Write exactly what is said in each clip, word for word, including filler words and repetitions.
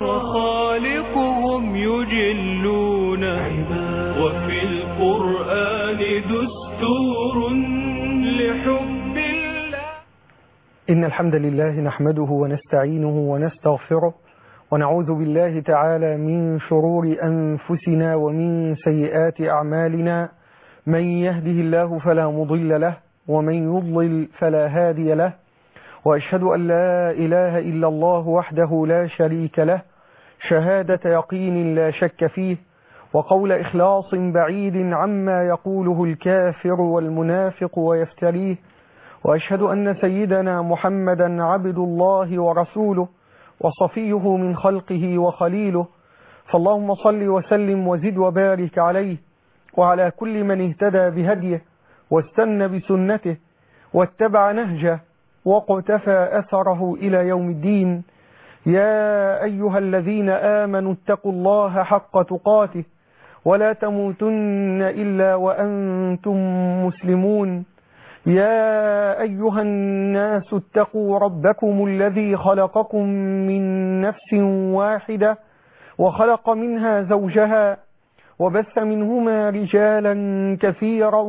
وخالقهم يجلون وفي القرآن دستور لحب الله. إن الحمد لله نحمده ونستعينه ونستغفره ونعوذ بالله تعالى من شرور أنفسنا ومن سيئات أعمالنا. من يهده الله فلا مضل له ومن يضلل فلا هادي له، وأشهد أن لا إله إلا الله وحده لا شريك له شهادة يقين لا شك فيه، وقول إخلاص بعيد عما يقوله الكافر والمنافق ويفتريه. وأشهد أن سيدنا محمدا عبد الله ورسوله وصفيه من خلقه وخليله، فاللهم صل وسلم وزد وبارك عليه وعلى كل من اهتدى بهديه واستنى بسنته واتبع نهجه وقتفى أثره إلى يوم الدين. يا أيها الذين آمنوا اتقوا الله حق تقاته ولا تموتن إلا وأنتم مسلمون. يا أيها الناس اتقوا ربكم الذي خلقكم من نفس واحدة وخلق منها زوجها وبث منهما رجالا كثيرا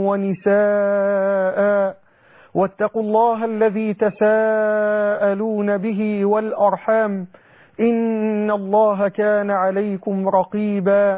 ونساء، واتقوا الله الذي تساءلون به والأرحام إن الله كان عليكم رقيبا.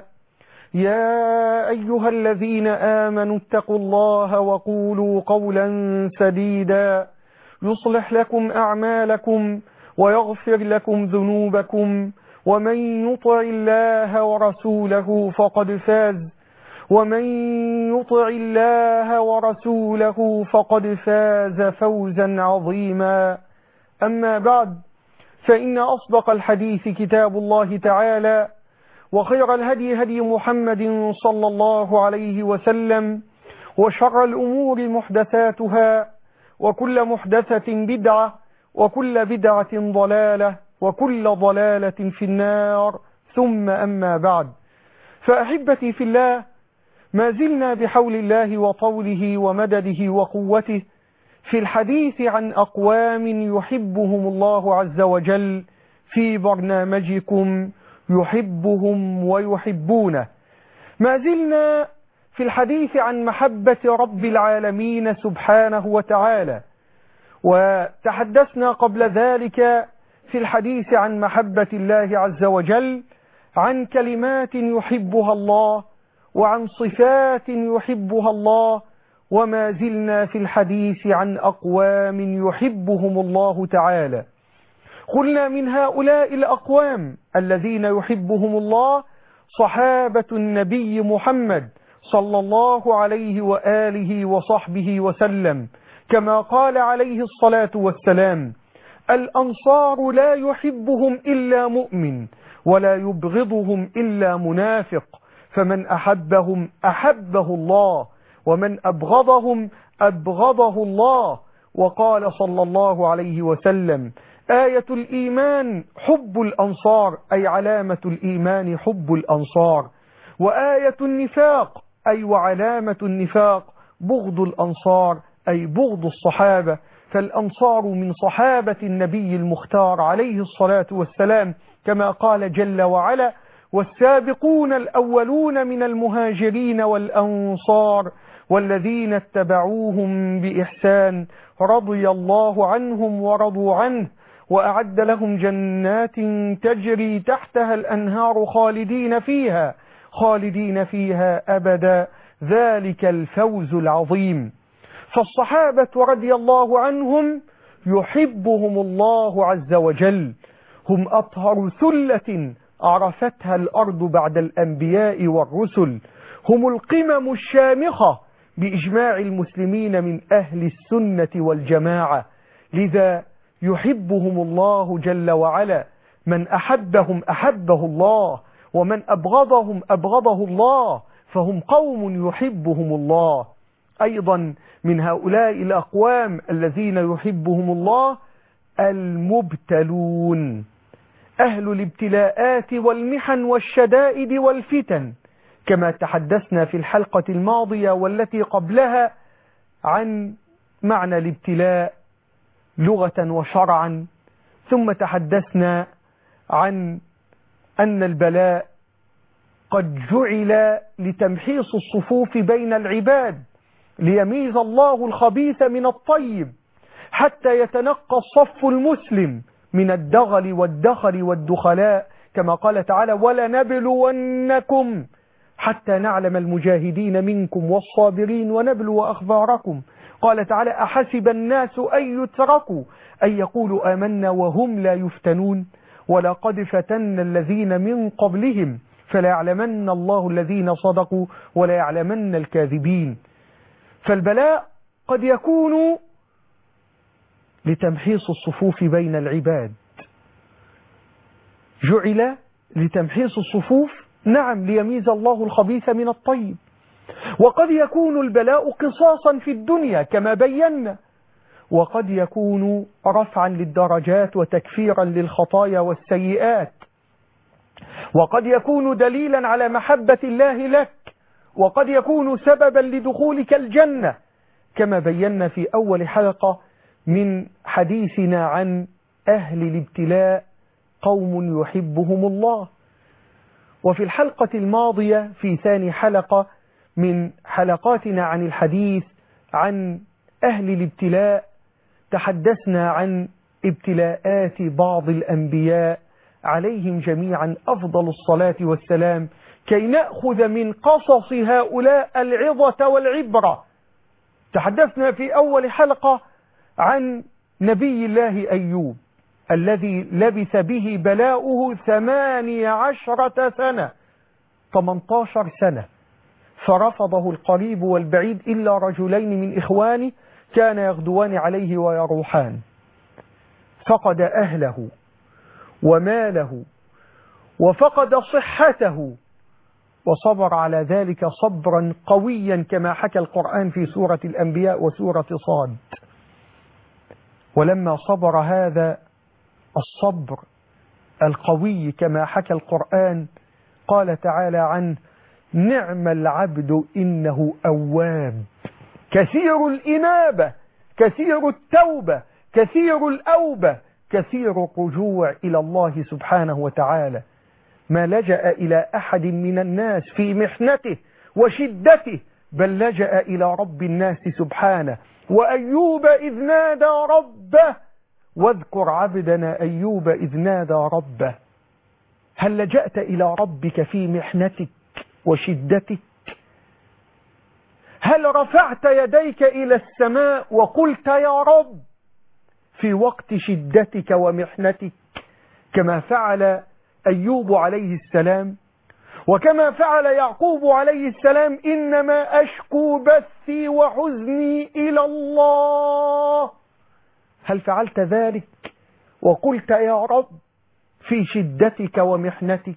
يا أيها الذين آمنوا اتقوا الله وقولوا قولا سديدا يصلح لكم أعمالكم ويغفر لكم ذنوبكم، ومن يطع الله ورسوله فقد فاز ومن يطع الله ورسوله فقد فاز فوزا عظيما. أما بعد، فإن أصدق الحديث كتاب الله تعالى، وخير الهدي هدي محمد صلى الله عليه وسلم، وشر الأمور محدثاتها، وكل محدثة بدعة، وكل بدعة ضلالة، وكل ضلالة في النار. ثم أما بعد، فأحبتي في الله، ما زلنا بحول الله وطوله ومدده وقوته في الحديث عن أقوام يحبهم الله عز وجل في برنامجكم يحبهم ويحبونه. ما زلنا في الحديث عن محبة رب العالمين سبحانه وتعالى، وتحدثنا قبل ذلك في الحديث عن محبة الله عز وجل عن كلمات يحبها الله وعن صفات يحبها الله، وما زلنا في الحديث عن أقوام يحبهم الله تعالى. قلنا من هؤلاء الأقوام الذين يحبهم الله صحابة النبي محمد صلى الله عليه وآله وصحبه وسلم، كما قال عليه الصلاة والسلام: الأنصار لا يحبهم إلا مؤمن ولا يبغضهم إلا منافق، فمن أحبهم أحبه الله ومن أبغضهم أبغضه الله. وقال صلى الله عليه وسلم: آية الإيمان حب الأنصار، أي علامة الإيمان حب الأنصار، وآية النفاق أي وعلامة النفاق بغض الأنصار، أي بغض الصحابة. فالأنصار من صحابة النبي المختار عليه الصلاة والسلام، كما قال جل وعلا: والسابقون الأولون من المهاجرين والأنصار والذين اتبعوهم بإحسان رضي الله عنهم ورضوا عنه وأعد لهم جنات تجري تحتها الأنهار خالدين فيها خالدين فيها أبدا، ذلك الفوز العظيم. فالصحابة رضي الله عنهم يحبهم الله عز وجل، هم أطهر ثلة عرفتها الأرض بعد الأنبياء والرسل، هم القمم الشامخة بإجماع المسلمين من أهل السنة والجماعة، لذا يحبهم الله جل وعلا. من أحبهم أحبه الله ومن أبغضهم أبغضه الله، فهم قوم يحبهم الله. أيضا من هؤلاء الأقوام الذين يحبهم الله المبتلون، أهل الابتلاءات والمحن والشدائد والفتن، كما تحدثنا في الحلقة الماضية والتي قبلها عن معنى الابتلاء لغة وشرعا، ثم تحدثنا عن أن البلاء قد جعل لتمحيص الصفوف بين العباد، ليميز الله الخبيث من الطيب، حتى يتنقى الصف المسلم من الدغل والدخل والدخلاء، كما قال تعالى: ولنبلونكم حتى نعلم المجاهدين منكم والصابرين ونبلو أخباركم. قال تعالى: أحسب الناس أن يتركوا أن يقولوا آمنا وهم لا يفتنون ولقد فتنا الذين من قبلهم فلا يعلمن الله الذين صدقوا ولا يعلمن الكاذبين. فالبلاء قد يكون لتمحيص الصفوف بين العباد، جعل لتمحيص الصفوف، نعم، ليميز الله الخبيث من الطيب. وقد يكون البلاء قصاصا في الدنيا كما بينا، وقد يكون رفعا للدرجات وتكفيرا للخطايا والسيئات، وقد يكون دليلا على محبة الله لك، وقد يكون سببا لدخولك الجنة، كما بينا في أول حلقة من حديثنا عن أهل الابتلاء قوم يحبهم الله. وفي الحلقة الماضية في ثاني حلقة من حلقاتنا عن الحديث عن أهل الابتلاء تحدثنا عن ابتلاءات بعض الأنبياء عليهم جميعا أفضل الصلاة والسلام، كي نأخذ من قصص هؤلاء العظة والعبرة. تحدثنا في أول حلقة عن نبي الله أيوب الذي لبث به بلاؤه ثمانية عشرة سنة، ثمانية عشر سنة، فرفضه القريب والبعيد إلا رجلين من إخوانه كان يغدوان عليه ويروحان. فقد أهله وماله وفقد صحته، وصبر على ذلك صبرا قويا كما حكى القرآن في سورة الأنبياء وسورة صاد. ولما صبر هذا الصبر القوي كما حكى القرآن قال تعالى عنه: نعم العبد إنه أواب، كثير الإنابة، كثير التوبة، كثير الأوبة، كثير الرجوع إلى الله سبحانه وتعالى. ما لجأ إلى أحد من الناس في محنته وشدته، بل لجأ إلى رب الناس سبحانه. وأيوب إذ نادى ربه، واذكر عبدنا أيوب إذ نادى ربه. هل لجأت إلى ربك في محنتك وشدتك؟ هل رفعت يديك إلى السماء وقلت يا رب في وقت شدتك ومحنتك، كما فعل أيوب عليه السلام، وكما فعل يعقوب عليه السلام: إنما أشكو بثي وحزني إلى الله؟ هل فعلت ذلك وقلت يا رب في شدتك ومحنتك؟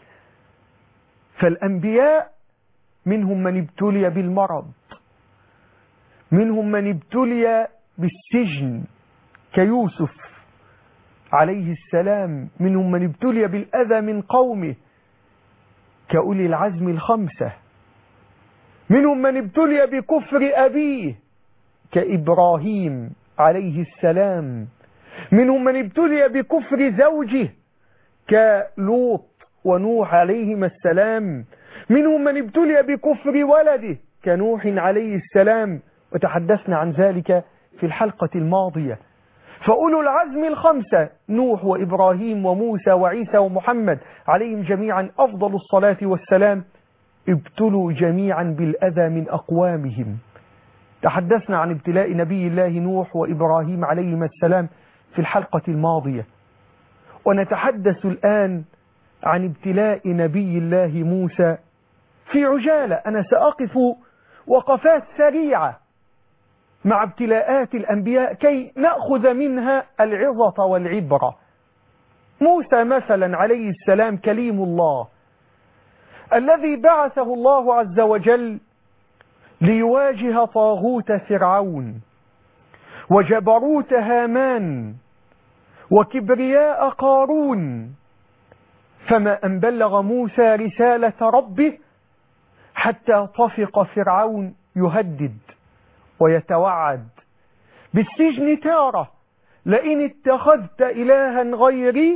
فالأنبياء منهم من ابتلي بالمرض، منهم من ابتلي بالسجن كيوسف عليه السلام، منهم من ابتلي بالأذى من قومه كأولي العزم الخمسة، منهم من ابتلي بكفر أبيه كإبراهيم عليه السلام، منهم من ابتلي بكفر زوجه كلوط ونوح عليهما السلام، منهم من ابتلي بكفر ولده كنوح عليه السلام، وتحدثنا عن ذلك في الحلقة الماضية. فأولو العزم الخمسة نوح وإبراهيم وموسى وعيسى ومحمد عليهم جميعا أفضل الصلاة والسلام ابتلوا جميعا بالأذى من أقوامهم. تحدثنا عن ابتلاء نبي الله نوح وإبراهيم عليهما السلام في الحلقة الماضية، ونتحدث الآن عن ابتلاء نبي الله موسى في عجالة. أنا سأقف وقفات سريعة مع ابتلاءات الأنبياء كي نأخذ منها العظة والعبرة. موسى مثلا عليه السلام كليم الله الذي بعثه الله عز وجل ليواجه طاغوت فرعون وجبروت هامان وكبرياء قارون، فما أن بلغ موسى رسالة ربه حتى طفق فرعون يهدد ويتوعد بالسجن تارة: لئن اتخذت إلها غيري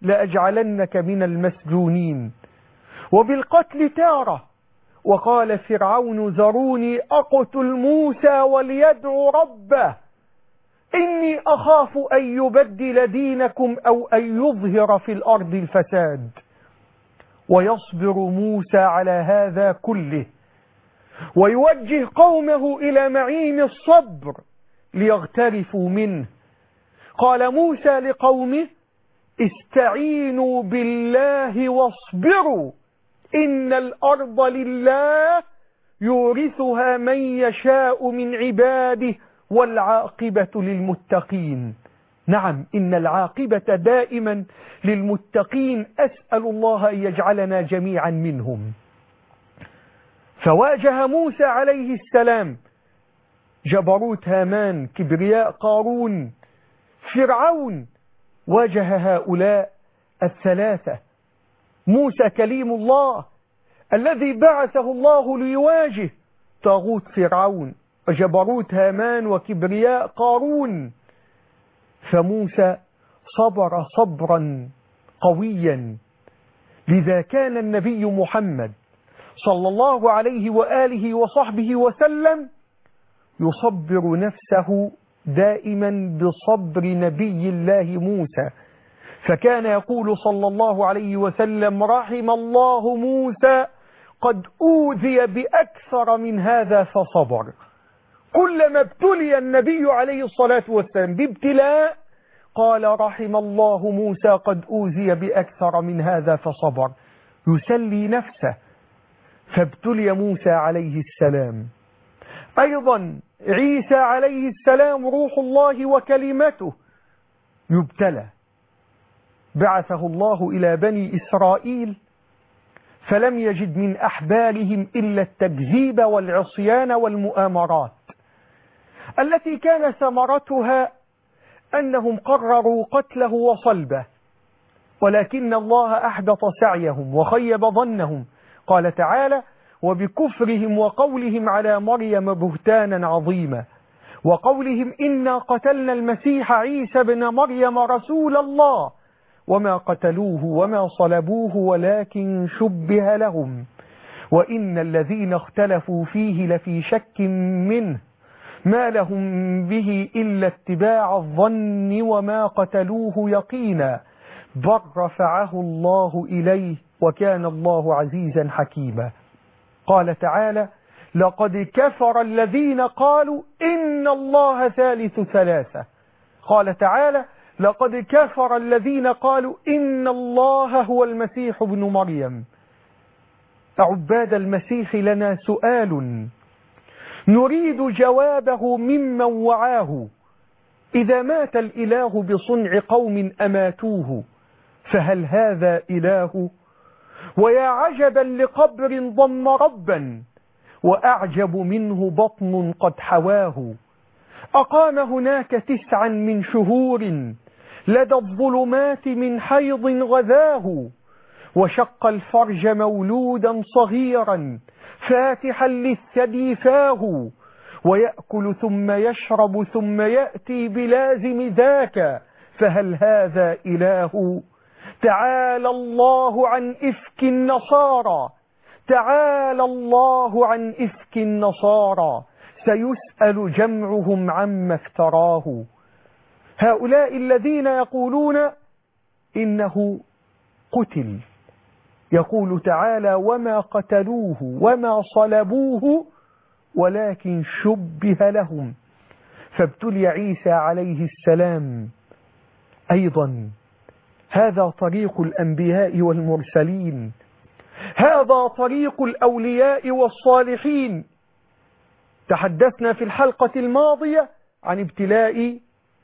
لأجعلنك من المسجونين. وبالقتل تارة، وقال فرعون ذروني أقتل موسى وليدعو ربه إني أخاف أن يبدل دينكم أو أن يظهر في الأرض الفساد. ويصبر موسى على هذا كله، ويوجه قومه إلى معين الصبر ليغترفوا منه. قال موسى لقومه استعينوا بالله واصبروا إن الأرض لله يورثها من يشاء من عباده والعاقبة للمتقين. نعم، إن العاقبة دائما للمتقين، أسأل الله أن يجعلنا جميعا منهم. فواجه موسى عليه السلام جبروت هامان، كبرياء قارون، فرعون، واجه هؤلاء الثلاثة. موسى كليم الله الذي بعثه الله ليواجه طاغوت فرعون وجبروت هامان وكبرياء قارون. فموسى صبر صبرا قويا، لذا كان النبي محمد صلى الله عليه وآله وصحبه وسلم يصبر نفسه دائما بصبر نبي الله موسى، فكان يقول صلى الله عليه وسلم رحم الله موسى قد أوذي بأكثر من هذا فصبر. كلما ابتلي النبي عليه الصلاة والسلام بابتلاء قال رحم الله موسى قد أوذي بأكثر من هذا فصبر، يسلي نفسه. فابتلي موسى عليه السلام. أيضا عيسى عليه السلام روح الله وكلمته يبتلى، بعثه الله إلى بني إسرائيل فلم يجد من أحبارهم إلا التكذيب والعصيان والمؤامرات التي كان ثمرتها أنهم قرروا قتله وصلبه، ولكن الله أحبط سعيهم وخيب ظنهم. قال تعالى وبكفرهم وقولهم على مريم بهتانا عظيما، وقولهم إنا قتلنا المسيح عيسى بن مريم رسول الله وما قتلوه وما صلبوه ولكن شبه لهم وإن الذين اختلفوا فيه لفي شك منه ما لهم به إلا اتباع الظن وما قتلوه يقينا بل رفعه الله إليه وكان الله عزيزا حكيما. قال تعالى لقد كفر الذين قالوا إن الله ثالث ثلاثة. قال تعالى لقد كفر الذين قالوا إن الله هو المسيح ابن مريم. عباد المسيح لنا سؤال نريد جوابه ممن وعاه. إذا مات الإله بصنع قوم أماتوه فهل هذا إله؟ ويا عجبا لقبر ضم ربا وأعجب منه بطن قد حواه. أقام هناك تسعا من شهور لدى الظلمات من حيض غذاه وشق الفرج مولودا صغيرا فاتحا للثدي فاه ويأكل ثم يشرب ثم يأتي بلازم ذاك فهل هذا إله؟ تعالى الله عن إفك النصارى تعالى الله عن إفك النصارى سيسأل جمعهم عما افتراه. هؤلاء الذين يقولون إنه قتل، يقول تعالى وما قتلوه وما صلبوه ولكن شبه لهم. فابتلي عيسى عليه السلام أيضا. هذا طريق الأنبياء والمرسلين، هذا طريق الأولياء والصالحين. تحدثنا في الحلقة الماضية عن ابتلاء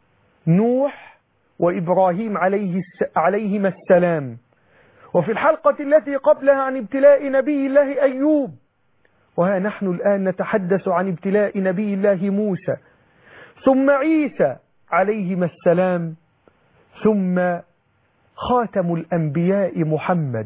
نوح وإبراهيم عليه عليهما السلام، وفي الحلقة التي قبلها عن ابتلاء نبي الله أيوب، وها نحن الآن نتحدث عن ابتلاء نبي الله موسى ثم عيسى عليهما السلام ثم خاتم الأنبياء محمد.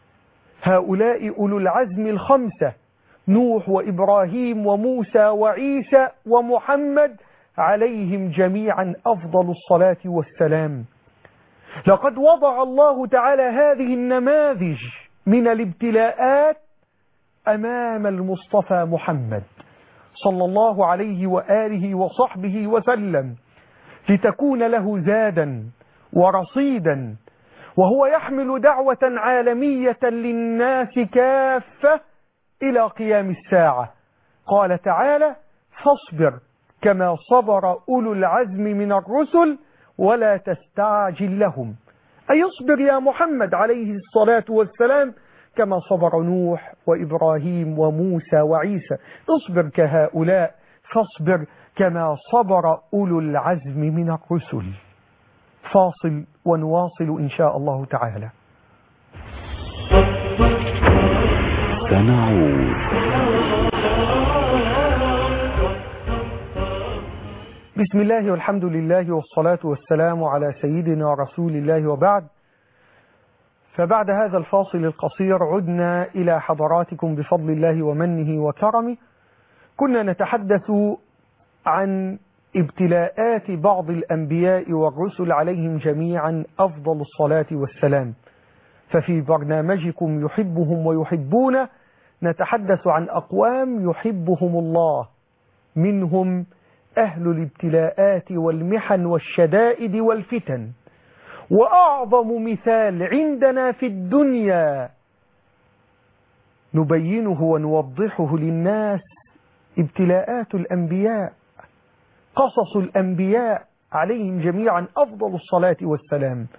هؤلاء أولو العزم الخمسة نوح وإبراهيم وموسى وعيسى ومحمد عليهم جميعا أفضل الصلاة والسلام. لقد وضع الله تعالى هذه النماذج من الابتلاءات أمام المصطفى محمد صلى الله عليه وآله وصحبه وسلم لتكون له زادا ورصيدا، وهو يحمل دعوة عالمية للناس كافة إلى قيام الساعة. قال تعالى: فاصبر كما صبر أولو العزم من الرسل ولا تستعجل لهم، أي اصبر يا محمد عليه الصلاة والسلام كما صبر نوح وإبراهيم وموسى وعيسى، اصبر كهؤلاء، فاصبر كما صبر أولو العزم من الرسل. فاصل ونواصل إن شاء الله تعالى. سنعود. بسم الله والحمد لله والصلاة والسلام على سيدنا رسول الله، وبعد. فبعد هذا الفاصل القصير عدنا إلى حضراتكم بفضل الله ومنه وكرمه. كنا نتحدث عن ابتلاءات بعض الأنبياء والرسل عليهم جميعا أفضل الصلاة والسلام. ففي برنامجكم يحبهم ويحبون نتحدث عن أقوام يحبهم الله، منهم أهل الابتلاءات والمحن والشدائد والفتن. وأعظم مثال عندنا في الدنيا نبينه ونوضحه للناس ابتلاءات الأنبياء، قصص الأنبياء عليهم جميعا أفضل الصلاة والسلام.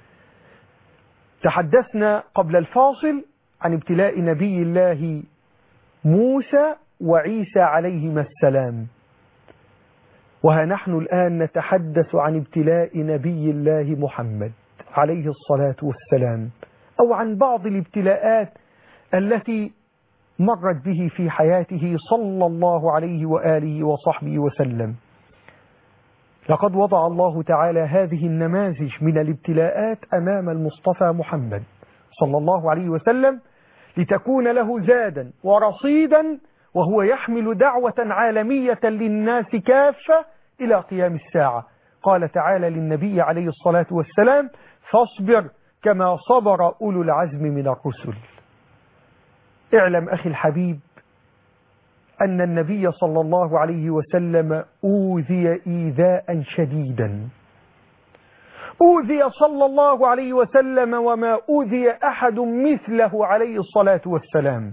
تحدثنا قبل الفاصل عن ابتلاء نبي الله موسى وعيسى عليهما السلام، وها نحن الآن نتحدث عن ابتلاء نبي الله محمد عليه الصلاة والسلام، أو عن بعض الابتلاءات التي مرت به في حياته صلى الله عليه وآله وصحبه وسلم. لقد وضع الله تعالى هذه النماذج من الابتلاءات أمام المصطفى محمد صلى الله عليه وسلم لتكون له زادا ورصيدا، وهو يحمل دعوة عالمية للناس كافة إلى قيام الساعة. قال تعالى للنبي عليه الصلاة والسلام: فاصبر كما صبر أولو العزم من الرسل. اعلم أخي الحبيب أن النبي صلى الله عليه وسلم أوذي إيذاء شديدا، أوذي صلى الله عليه وسلم وما أوذي أحد مثله عليه الصلاة والسلام.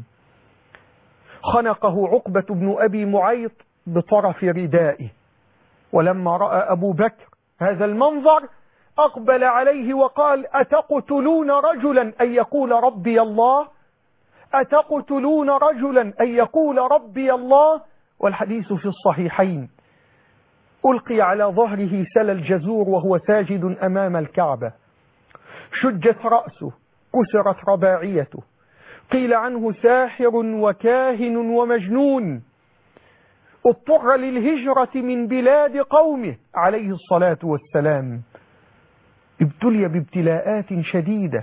خنقه عقبة بن أبي معيط بطرف ردائه، ولما رأى أبو بكر هذا المنظر أقبل عليه وقال: أتقتلون رجلا أن يقول ربي الله؟ أتقتلون رجلا أن يقول ربي الله؟ والحديث في الصحيحين. ألقي على ظهره سل الجزور وهو ساجد أمام الكعبة، شجت رأسه، كسرت رباعيته، قيل عنه ساحر وكاهن ومجنون، اضطر للهجرة من بلاد قومه عليه الصلاة والسلام. ابتلي بابتلاءات شديدة،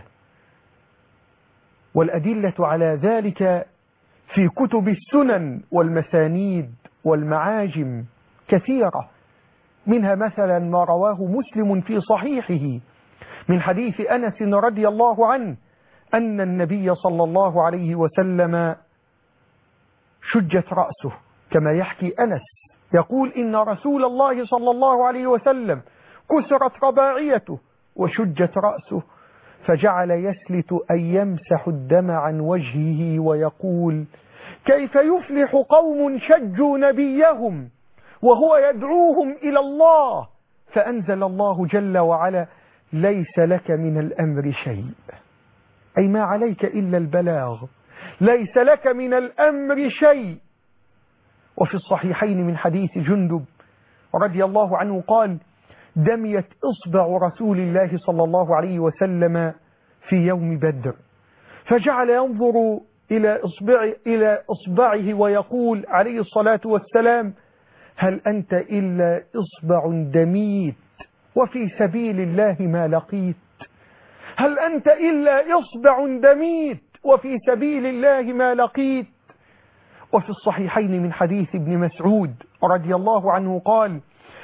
والأدلة على ذلك في كتب السنن والمسانيد والمعاجم كثيرة، منها مثلا ما رواه مسلم في صحيحه من حديث أنس رضي الله عنه أن النبي صلى الله عليه وسلم شجت رأسه، كما يحكي أنس يقول: إن رسول الله صلى الله عليه وسلم كسرت رباعيته وشجت رأسه، فجعل يسلت أن يمسح الدم عن وجهه ويقول: كيف يفلح قوم شجوا نبيهم وهو يدعوهم إلى الله؟ فأنزل الله جل وعلا: ليس لك من الأمر شيء، أي ما عليك إلا البلاغ، ليس لك من الأمر شيء. وفي الصحيحين من حديث جندب رضي الله عنه قال: دميت إصبع رسول الله صلى الله عليه وسلم في يوم بدر، فجعل ينظر إلى إصبع إلى إصبعه ويقول عليه الصلاة والسلام: هل أنت إلا إصبع دميت وفي سبيل الله ما لقيت؟ هل أنت إلا إصبع دميت وفي سبيل الله ما لقيت؟ وفي الصحيحين من حديث ابن مسعود رضي الله عنه قال: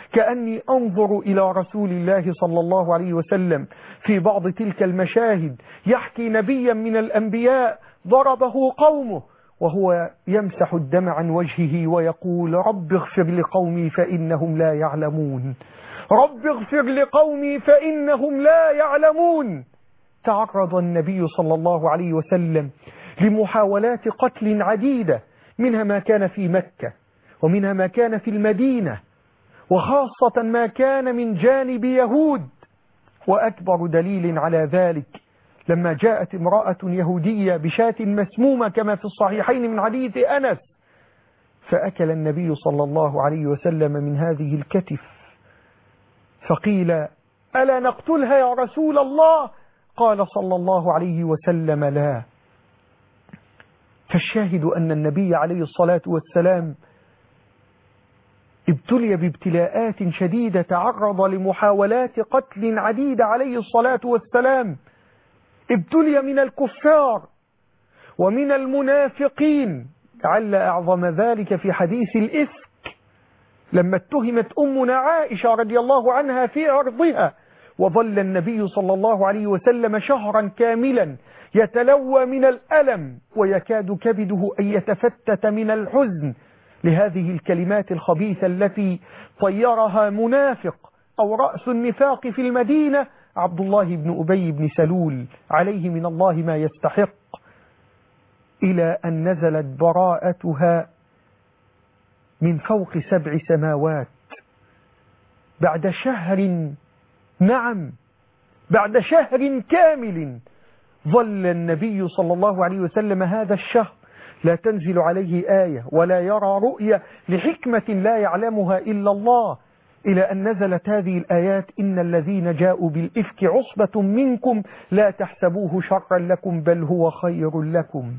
كأني أنظر إلى رسول الله صلى الله عليه وسلم في بعض تلك المشاهد يحكي نبيا من الأنبياء ضربه قومه وهو يمسح الدم عن وجهه ويقول رب اغفر لقومي فإنهم لا يعلمون، رب اغفر لقومي فإنهم لا يعلمون. تعرض النبي صلى الله عليه وسلم لمحاولات قتل عديدة، منها ما كان في مكة ومنها ما كان في المدينة، وخاصة ما كان من جانب يهود. وأكبر دليل على ذلك لما جاءت امرأة يهودية بشاة مسمومة كما في الصحيحين من حديث أنس، فأكل النبي صلى الله عليه وسلم من هذه الكتف، فقيل ألا نقتلها يا رسول الله؟ قال صلى الله عليه وسلم لا. فالشاهد أن النبي عليه الصلاة والسلام ابتلي بابتلاءات شديدة، تعرض لمحاولات قتل عديدة عليه الصلاة والسلام، ابتلي من الكفار ومن المنافقين، لعل أعظم ذلك في حديث الإفك لما اتهمت أمنا عائشة رضي الله عنها في عرضها، وظل النبي صلى الله عليه وسلم شهرا كاملا يتلوى من الألم ويكاد كبده أن يتفتت من الحزن لهذه الكلمات الخبيثة التي طيرها منافق أو رأس النفاق في المدينة عبد الله بن أبي بن سلول عليه من الله ما يستحق، إلى أن نزلت براءتها من فوق سبع سماوات بعد شهر، نعم بعد شهر كامل ظل النبي صلى الله عليه وسلم هذا الشهر لا تنزل عليه آية ولا يرى رؤية لحكمة لا يعلمها إلا الله، إلى أن نزلت هذه الآيات إن الذين جاءوا بالإفك عصبة منكم لا تحسبوه شرا لكم بل هو خير لكم.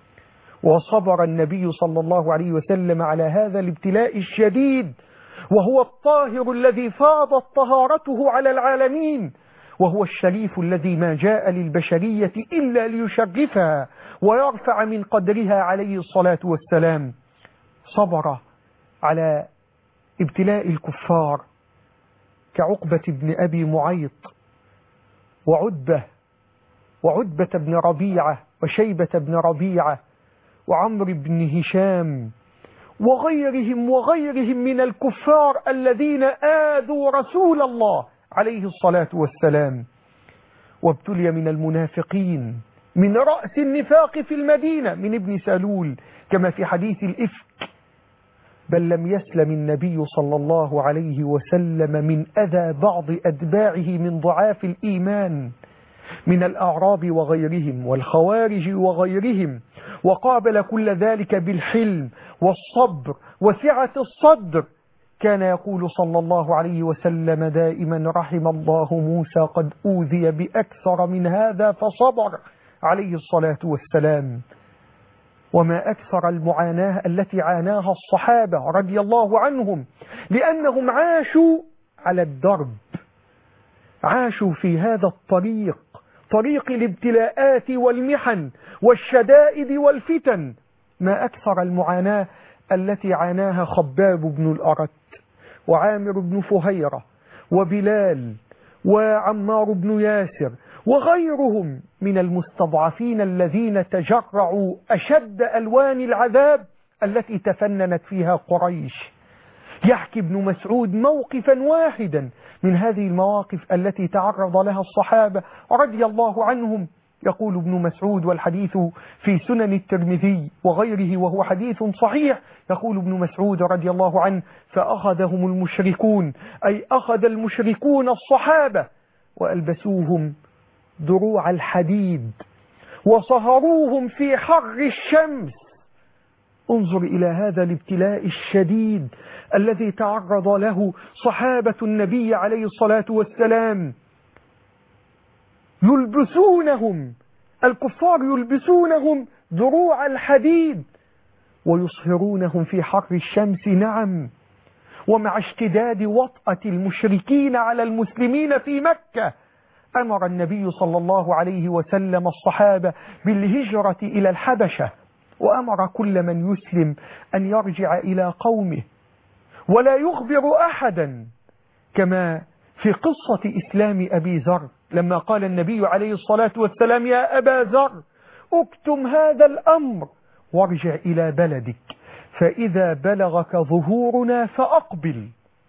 وصبر النبي صلى الله عليه وسلم على هذا الابتلاء الشديد، وهو الطاهر الذي فاضت طهارته على العالمين، وهو الشريف الذي ما جاء للبشرية إلا ليشرفها ويرفع من قدرها عليه الصلاة والسلام. صبر على ابتلاء الكفار كعقبة بن أبي معيط وعتبة وعتبة بن ربيعة وشيبة بن ربيعة وعمرو بن هشام وغيرهم وغيرهم من الكفار الذين آذوا رسول الله عليه الصلاة والسلام. وابتلي من المنافقين من رأس النفاق في المدينة من ابن سلول كما في حديث الإفك، بل لم يسلم النبي صلى الله عليه وسلم من أذى بعض أتباعه من ضعاف الإيمان من الأعراب وغيرهم والخوارج وغيرهم، وقابل كل ذلك بالحلم والصبر وسعة الصدر. كان يقول صلى الله عليه وسلم دائما رحم الله موسى قد أوذي بأكثر من هذا فصبر عليه الصلاة والسلام. وما أكثر المعاناة التي عاناها الصحابة رضي الله عنهم، لأنهم عاشوا على الدرب، عاشوا في هذا الطريق، طريق الابتلاءات والمحن والشدائد والفتن. ما أكثر المعاناة التي عاناها خباب بن الأرت وعامر بن فهيرة وبلال وعمار بن ياسر وغيرهم من المستضعفين الذين تجرعوا أشد ألوان العذاب التي تفننت فيها قريش. يحكي ابن مسعود موقفا واحدا من هذه المواقف التي تعرض لها الصحابة رضي الله عنهم. يقول ابن مسعود والحديث في سنن الترمذي وغيره وهو حديث صحيح، يقول ابن مسعود رضي الله عنه فأخذهم المشركون، أي أخذ المشركون الصحابة وألبسوهم دروع الحديد وصهروهم في حر الشمس. انظر إلى هذا الابتلاء الشديد الذي تعرض له صحابة النبي عليه الصلاة والسلام، يلبسونهم الكفار يلبسونهم دروع الحديد ويصهرونهم في حر الشمس. نعم، ومع اشتداد وطأة المشركين على المسلمين في مكة أمر النبي صلى الله عليه وسلم الصحابة بالهجرة إلى الحبشة، وأمر كل من يسلم أن يرجع إلى قومه ولا يخبر أحدا كما في قصة إسلام أبي ذر لما قال النبي عليه الصلاة والسلام يا أبا ذر اكتم هذا الأمر وارجع إلى بلدك فإذا بلغك ظهورنا فأقبل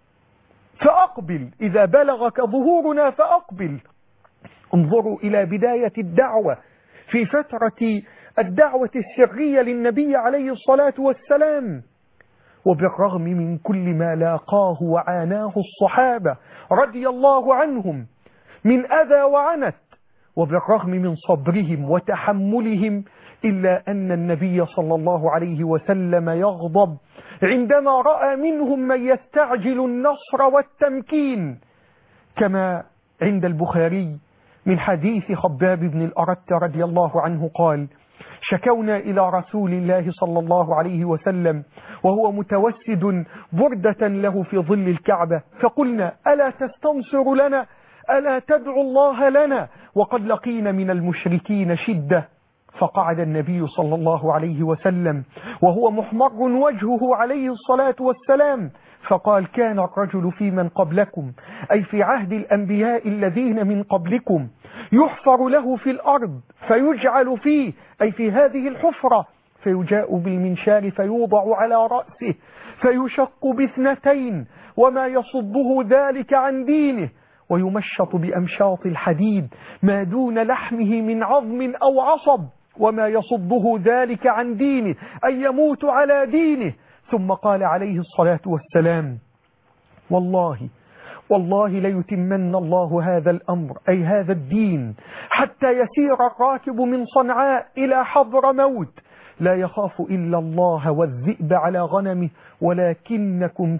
فأقبل إذا بلغك ظهورنا فأقبل. انظروا إلى بداية الدعوة في فترة الدعوة السرية للنبي عليه الصلاة والسلام، وبالرغم من كل ما لاقاه وعاناه الصحابة رضي الله عنهم من أذى وعنت، وبالرغم من صبرهم وتحملهم، إلا أن النبي صلى الله عليه وسلم يغضب عندما رأى منهم من يستعجل النصر والتمكين، كما عند البخاري من حديث خباب بن الأرت رضي الله عنه قال شكونا إلى رسول الله صلى الله عليه وسلم وهو متوسد بردة له في ظل الكعبة، فقلنا ألا تستنصر لنا، ألا تدعو الله لنا وقد لقينا من المشركين شدة. فقعد النبي صلى الله عليه وسلم وهو محمر وجهه عليه الصلاة والسلام فقال كان الرجل في من قبلكم أي في عهد الأنبياء الذين من قبلكم يحفر له في الأرض فيجعل فيه أي في هذه الحفرة فيجاء بالمنشار فيوضع على رأسه فيشق باثنتين وما يصده ذلك عن دينه ويمشط بأمشاط الحديد ما دون لحمه من عظم أو عصب وما يصده ذلك عن دينه أن يموت على دينه. ثم قال عليه الصلاة والسلام والله والله ليتمن الله هذا الأمر أي هذا الدين حتى يسير الراكب من صنعاء إلى حضر موت لا يخاف إلا الله والذئب على غنمه ولكنكم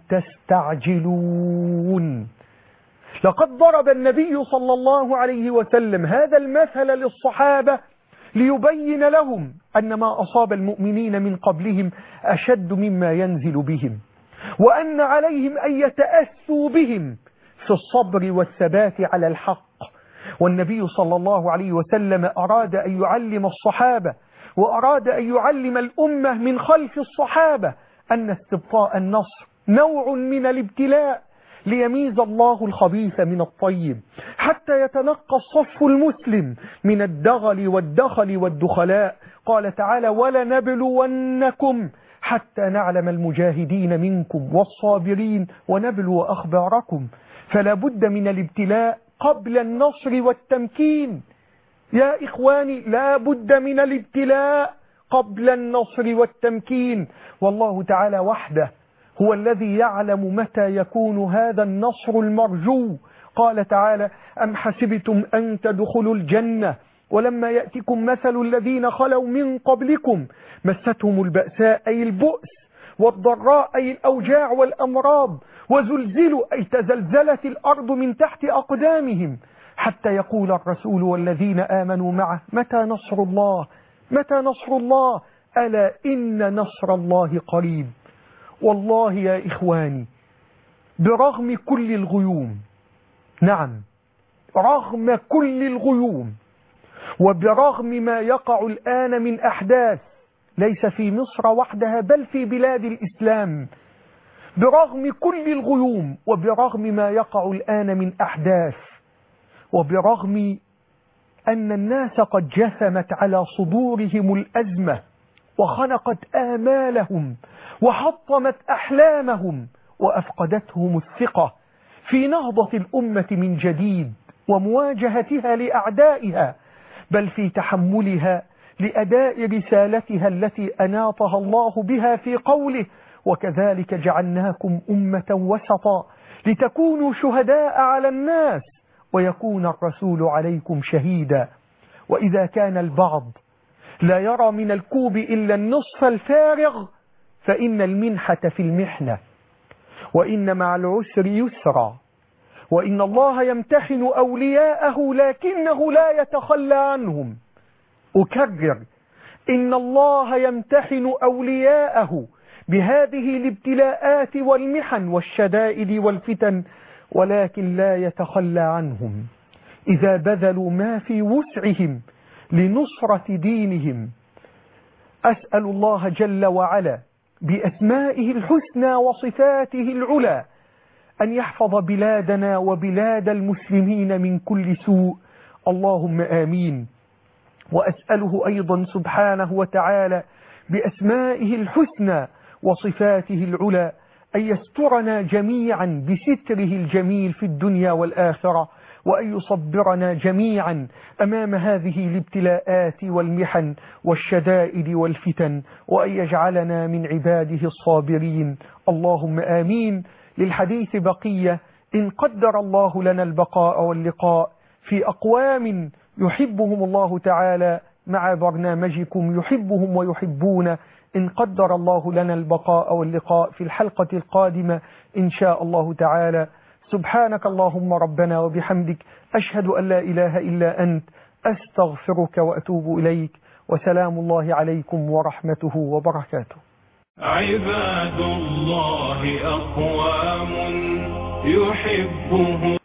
تستعجلون. لقد ضرب النبي صلى الله عليه وسلم هذا المثل للصحابة ليبين لهم أن ما أصاب المؤمنين من قبلهم أشد مما ينزل بهم، وأن عليهم أن يتأسوا بهم في الصبر والثبات على الحق. والنبي صلى الله عليه وسلم أراد أن يعلم الصحابة وأراد أن يعلم الأمة من خلف الصحابة أن استبطاء النصر نوع من الابتلاء ليميز الله الخبيث من الطيب حتى يتنقى الصف المسلم من الدغل والدخل والدخلاء. قال تعالى ولنبلونكم حتى نعلم المجاهدين منكم والصابرين ونبلو أخباركم. فلا بد من الابتلاء قبل النصر والتمكين يا إخواني، لا بد من الابتلاء قبل النصر والتمكين. والله تعالى وحده هو الذي يعلم متى يكون هذا النصر المرجو. قال تعالى أم حسبتم أن تدخلوا الجنة ولما يأتكم مثل الذين خلوا من قبلكم مستهم البأساء أي البؤس والضراء أي الأوجاع والأمراض وزلزلوا أي تزلزلت الأرض من تحت أقدامهم حتى يقول الرسول والذين آمنوا معه متى نصر الله متى نصر الله ألا إن نصر الله قريب. والله يا إخواني برغم كل الغيوم، نعم رغم كل الغيوم وبرغم ما يقع الآن من أحداث ليس في مصر وحدها بل في بلاد الإسلام، برغم كل الغيوم وبرغم ما يقع الآن من أحداث وبرغم أن الناس قد جثمت على صدورهم الأزمة وخنقت آمالهم وحطمت أحلامهم وأفقدتهم الثقة في نهضة الأمة من جديد ومواجهتها لأعدائها بل في تحملها لأداء رسالتها التي أناطها الله بها في قوله وكذلك جعلناكم أمة وسطا لتكونوا شهداء على الناس ويكون الرسول عليكم شهيدا. وإذا كان البعض لا يرى من الكوب إلا النصف الفارغ فإن المنحة في المحنة وإن مع العسر يسرا وإن الله يمتحن أولياءه لكنه لا يتخلى عنهم. أكرر إن الله يمتحن أولياءه بهذه الابتلاءات والمحن والشدائد والفتن ولكن لا يتخلى عنهم إذا بذلوا ما في وسعهم لنصرة دينهم. أسأل الله جل وعلا بأسمائه الحسنى وصفاته العلى أن يحفظ بلادنا وبلاد المسلمين من كل سوء، اللهم آمين. وأسأله أيضا سبحانه وتعالى بأسمائه الحسنى وصفاته العلى أن يسترنا جميعا بستره الجميل في الدنيا والآخرة، وأن يصبرنا جميعا أمام هذه الابتلاءات والمحن والشدائد والفتن، وأن يجعلنا من عباده الصابرين، اللهم آمين. للحديث بقية، إن قدر الله لنا البقاء واللقاء في أقوام يحبهم الله تعالى مع برنامجكم يحبهم ويحبون، إن قدر الله لنا البقاء واللقاء في الحلقة القادمة إن شاء الله تعالى. سبحانك اللهم ربنا وبحمدك، أشهد أن لا إله إلا أنت، أستغفرك وأتوب إليك، وسلام الله عليكم ورحمته وبركاته. عباد الله أقوام يحبهم